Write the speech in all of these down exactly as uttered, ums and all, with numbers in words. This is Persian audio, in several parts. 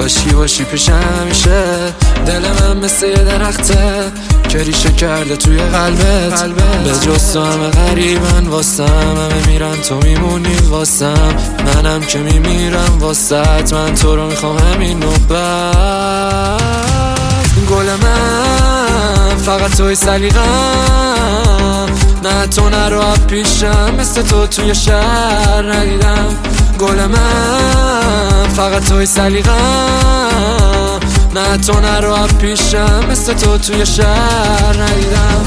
کاشکی باشی پیشم همیشه. دل من مثل یه درخته که ریشه کرده توی قلبت. به جز تو همه غریبن واسم، همه میرن تو میمونی واسم. منم که میمیرم واسط، من تو رو میخوام همین نوبت. گل من فقط توی سلیقم، نه تو نرو از پیشم، مثل تو توی شهر ندیدم. گل من فقط توی سلیقم، نه تو نرو از پیشم، مثل تو توی شهر ندیدم.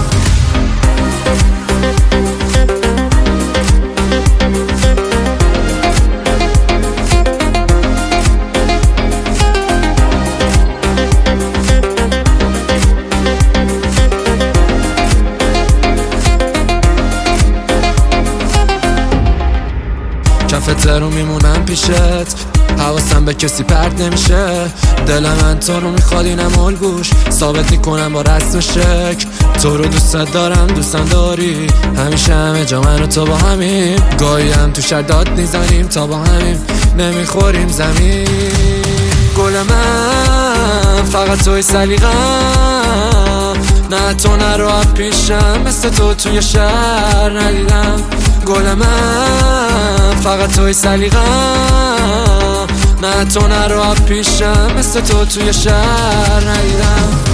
کف رو میمونم پیشت، حواسم به کسی پرت نمیشه. دل من تو رو میخواد اینم الگوش، ثابت میکنم با رسم شک. تو رو دوست دارم دوستم داری، همیشه همه جا من و تو با همیم. گاهی هم تو شهر داد میزنیم تا با همیم نمیخوریم زمین. گل من فقط توی سلیقم، نه تو نرو از پیشم، مثل تو توی شهر ندیدم. گل من فقط توی سلیقم، نه تو نرو از پیشم، مثل تو توی شهر ندیدم.